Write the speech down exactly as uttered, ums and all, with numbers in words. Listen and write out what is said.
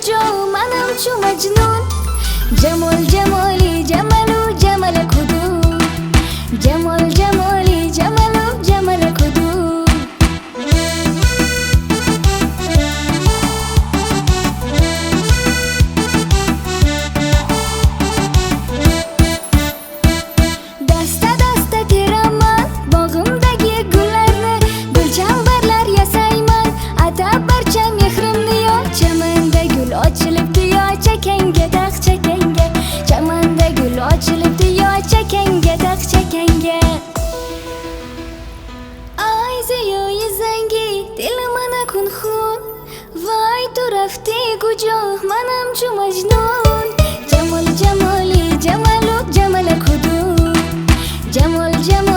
کجا منم چو مجنون جمال جمالی جمالو جمال کدوم جمال جمالی جمالو جمال کدوم دسته دسته تیرم من باغımdagi gullarni gulchambarlar yasayman atab barcha mehrimni yo chamanda gul ochilibdi yo chakanga taq chakanga chamanda gul ochilibdi yo chakanga taq chakanga ay ziyoy zangi dilimana kun khun vay tu rafti kujo manam chu majnun jamal jamali jamalu jamal kudum jamal jamal